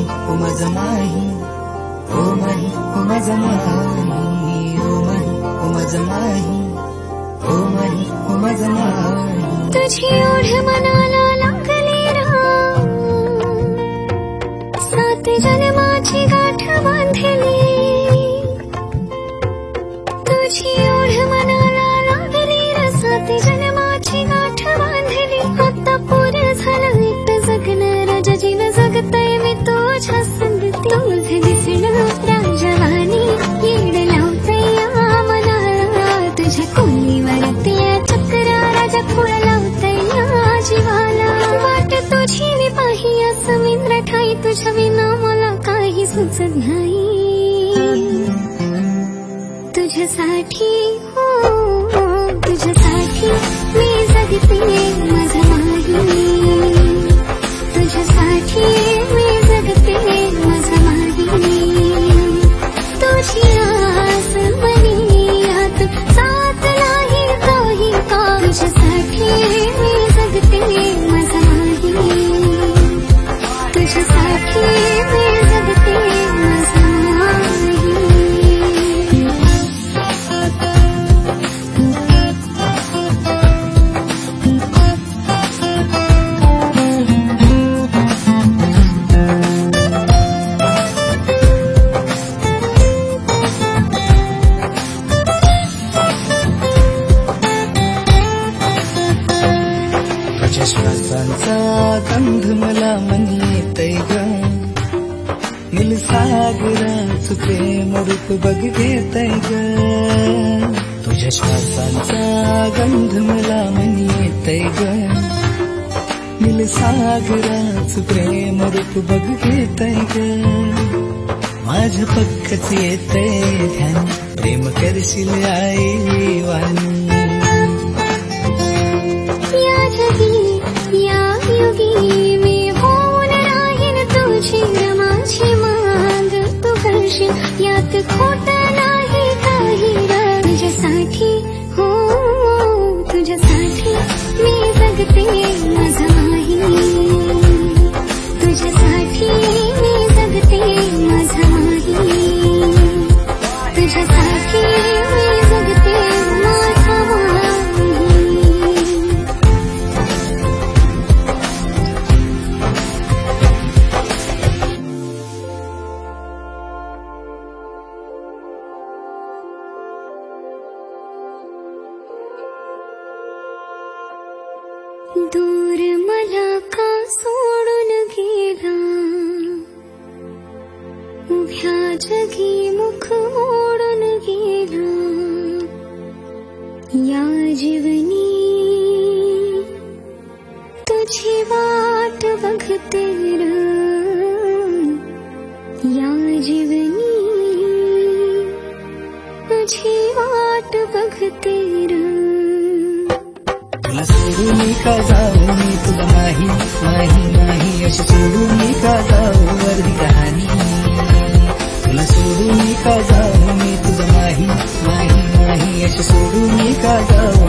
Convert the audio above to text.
ओ माझा माही, ओ माही ओ माझा माही, ओ माही ओ माझा माही, ओ माही ओ माझा माही. तुझी ओढ मनाला लागली राम, सात जन्माची गाठ बांधली. तुझी ओढ मनाला लागली रा, सात जन्माची गाठ बांधली. आता पुर झालं एकटं जगणं, राजा जीवन जगतय मी तुझ्या संगती. तुझं दिसणं राजवानी येड लावतय मनाला, तुझ्या कोलीवरती चक्रा राजा फुल लावतय जीवाला. वाट तुझी मी पाही समुद्र ठाई, तुझ्या विना मला काही सुचत नाही. तुझ्यासाठी हो तुझ्यासाठी मी जगते माझा माही, तुझ्यासाठी मी जगते माझा माही. तुझी आस मनी आत साथ नाही काही का, तुझ्यासाठी मी जगते माझा माही, तुझ्यासाठी मी जगते माझा माही. तुझ्या श्वासांचा गंध मला मनी येतय ग, निलसागराचं प्रेम रूप बघ घेतय ग. तुझ्या श्वासांचा गंध मला मनी येतय ग, निलसागराचं प्रेम रूप बघ घेतय ग. माझ्या पक्कच येतय ध्यान, प्रेम करशील आई वाणी. मी होऊन राहीन तुझी रमाची मांग, तू करशील यात खोट नाही काही. तुझ्यासाठी हो तुझ्यासाठी मी जगते माझा माही, तुझ्यासाठी मी जगते माझा माही, तुझ्यासाठी मी जगते माझा माही. दूर मला का सोडून गेला, उभ्या जगी मुख ओढून गेला. या जीवनी तुझी वाट बघते र, या जीवनी तुझी वाट बघते र. तुला सोडून मी का जाऊ, मी तुला नाही नाही नाही अशी सोडून मी का जाऊ वर्दी कहाणी. तुला सोडून मी का जाऊ, मी तुला नाही नाही नाही अशी सोडून मी का जाऊ